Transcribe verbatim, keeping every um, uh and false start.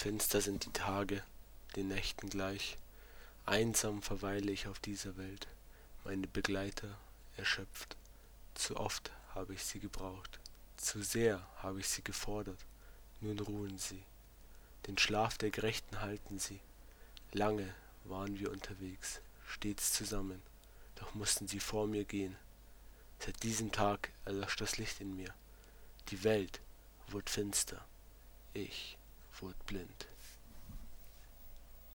Finster sind die Tage, den Nächten gleich. Einsam verweile ich auf dieser Welt, meine Begleiter erschöpft. Zu oft habe ich sie gebraucht, zu sehr habe ich sie gefordert. Nun ruhen sie, den Schlaf der Gerechten halten sie. Lange waren wir unterwegs, stets zusammen, doch mussten sie vor mir gehen. Seit diesem Tag erlosch das Licht in mir. Die Welt wurde finster, ich wurde blind.